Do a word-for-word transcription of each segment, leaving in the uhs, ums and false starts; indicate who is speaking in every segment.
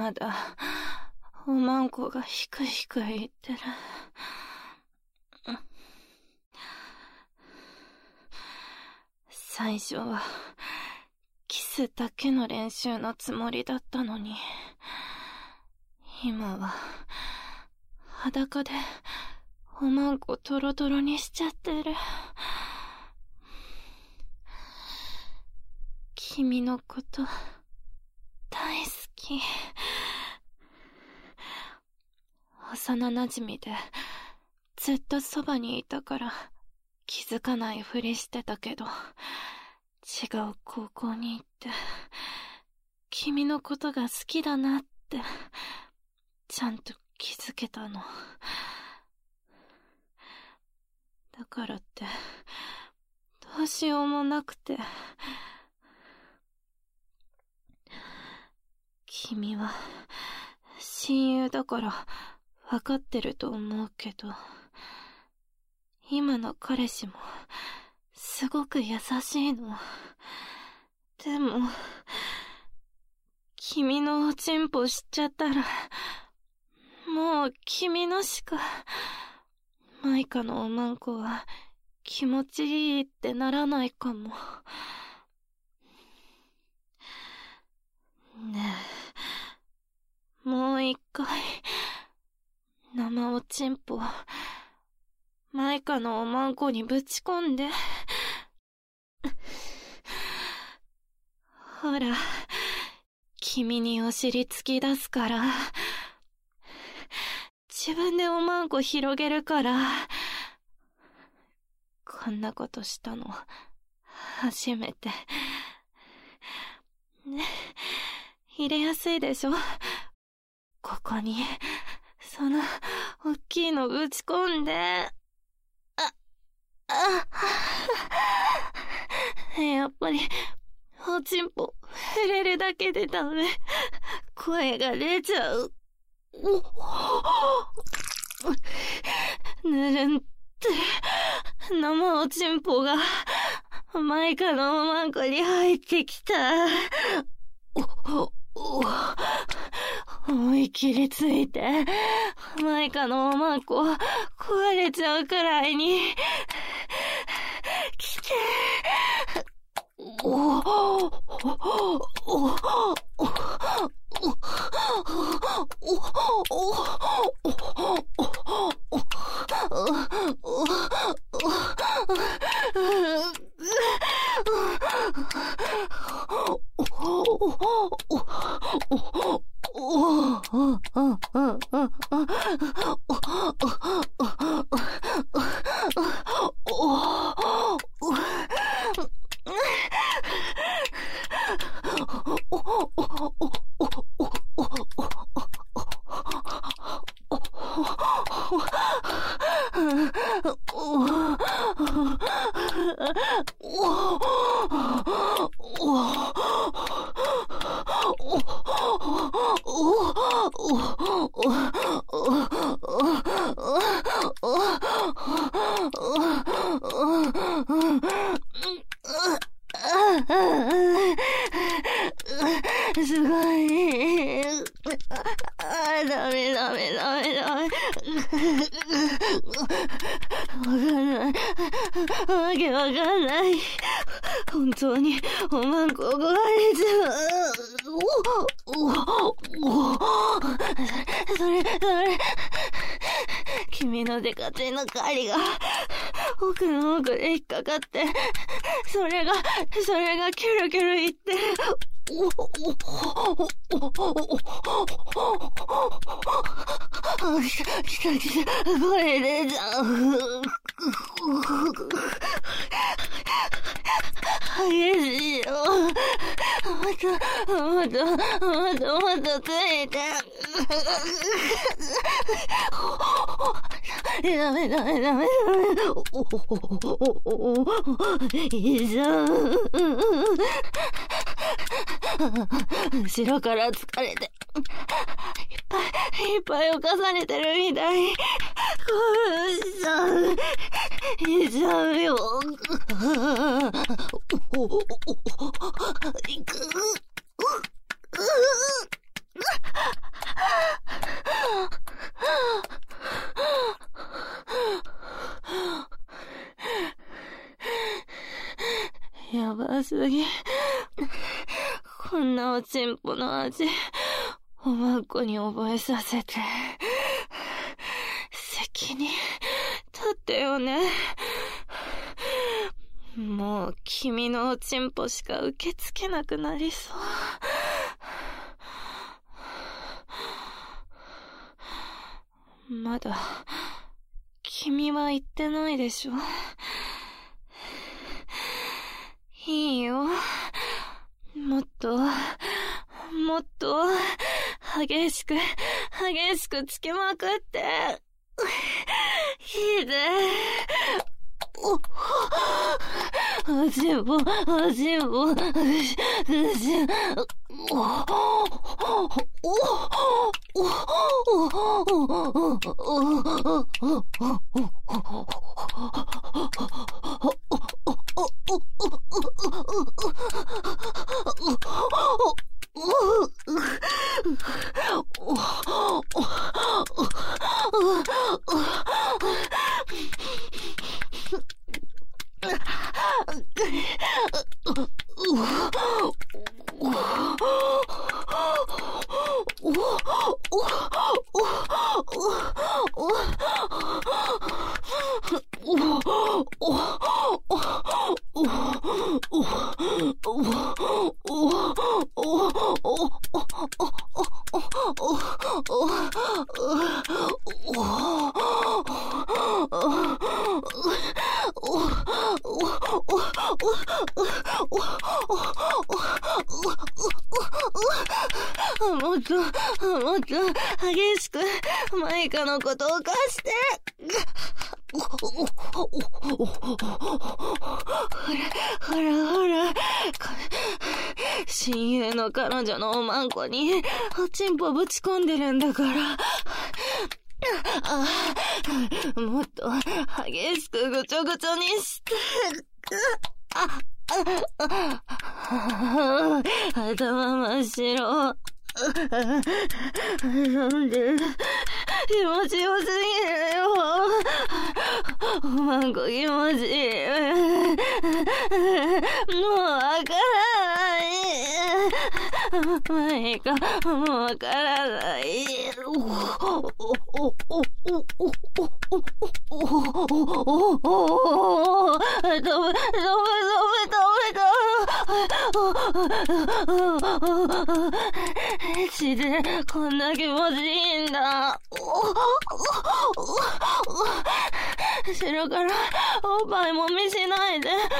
Speaker 1: まだ、おまんこがひくひく言ってる。最初は、キスだけの練習のつもりだったのに、今は、裸で、おまんこトロトロにしちゃってる。君のこと、大好き。幼馴染で、ずっとそばにいたから、気づかないふりしてたけど、違う高校に行って、君のことが好きだなって、ちゃんと気づけたの。だからって、どうしようもなくて。君は、親友だから分かってると思うけど、今の彼氏も、すごく優しいの。でも、君のおちんぽ知っちゃったら、もう君のしか、マイカのおまんこは気持ちいいってならないかも。ねえ、もう一回、生おちんぽ、マイカのおまんこにぶち込んで。ほら、君にお尻突き出すから。自分でおまんこ広げるから。こんなことしたの、初めて。ね、入れやすいでしょ？ここに、その、おっきいのぶち込んで。あ、あ、やっぱり、おちんぽ、触れるだけでダメ。声が出ちゃう。ぬるんって、生おちんぽが、マイカのおまんこに入ってきた。お、お、思い切りついて、マイカのおまんこ、壊れちゃうくらいに、来て。おおおおおすごい。あ、ダメダメダメダメ。わかんない。わけわかんない。本当におまんこ壊れちゃう。お、お、お、それ、それ、それ。君のデカチンの針が奥の奥で引っかかって、それが、それがキュルキュルいって、お、お、お、お、お、来た来た来た、声出ちゃう。激しいよ。もっと、もっと、もっと、もっとついて。ダメダメダメダメ。お、お、お、お、いいじゃん。後ろから疲れて、いっぱい、いっぱいを重ねてるみたい。こうしちゃう。いっちゃうよ。お、お、お、いく。 すぎ。こんなおちんぽの味、おまんこに覚えさせて。責任、だってよね。もう君のおちんぽしか受け付けなくなりそう。まだ、君は言ってないでしょ。いいよ。もっと、もっと、激しく、激しくつけまくって。いいで。お、おちんぽ、おちんぽ、うし、うし、お、お、お、もっと、もっと、激しく、マイカのことを貸して。ほら、ほら、ほら。親友の彼女のおまんこに、おちんぽぶち込んでるんだから。ああ、もっと、激しくぐちょぐちょにして。あ、あ、あ、頭真っ白。なんで、気持ちよすぎるよ。おまんこ気持ちいい。もうわからない。マイカ、もうわからない。ダメ、ダメ、ダメ、ダメ。エチでこんな気持ちいいんだ。後ろからおっぱいもみしないで。お願い。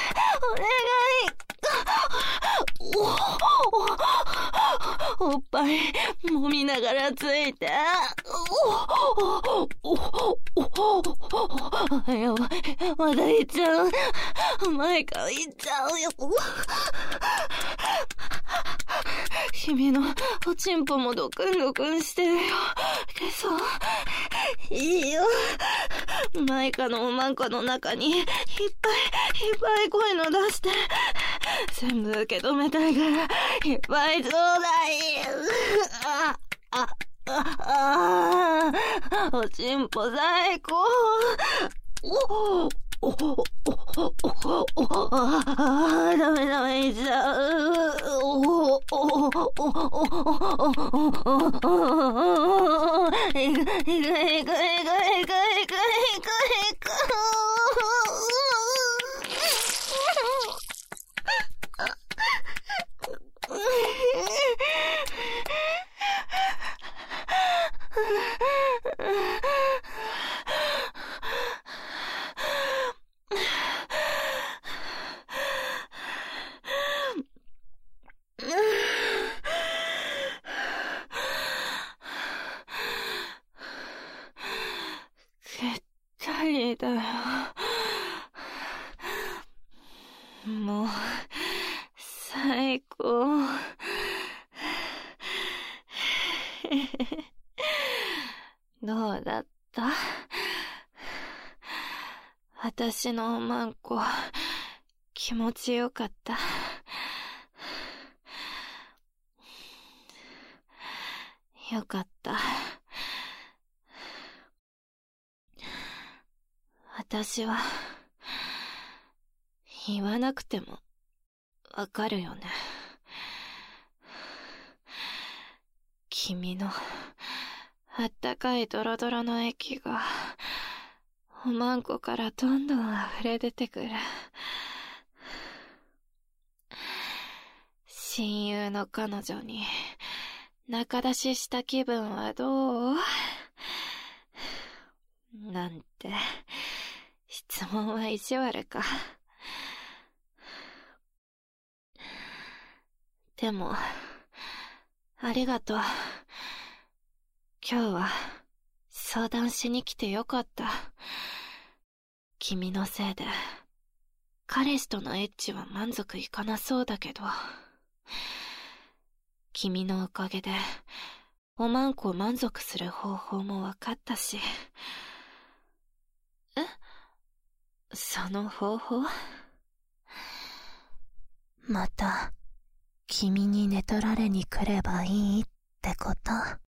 Speaker 1: おっぱいもみながらついて。やばい。まだいっちゃう。前からいっちゃうよ。君のおちんぽもドクンドクンしてるよ。けそ、いいよ。マイカのおまんこの中にいっぱいいっぱいこういうの出して、全部受け止めたいからいっぱいちょうだい。あ、あ、あ、あ、おちんぽ最高。おおおおおおおああ、ダメダメ、いっちゃう。おおおおおおおおいくいくいくいくいくいくいくいくいく。げったりだよ。もう、最高。どうだった？私のおまんこ、気持ちよかった。よかった。私は、言わなくてもわかるよね。君のあったかいドロドロの液がおまんこからどんどん溢れ出てくる。親友の彼女に仲出しした気分はどう？なんて質問は意地悪か。でもありがとう。今日は相談しに来てよかった。君のせいで彼氏とのエッチは満足いかなそうだけど、君のおかげでおまんこ満足する方法も分かったし。え？その方法？
Speaker 2: また君に寝取られに来ればいいってこと？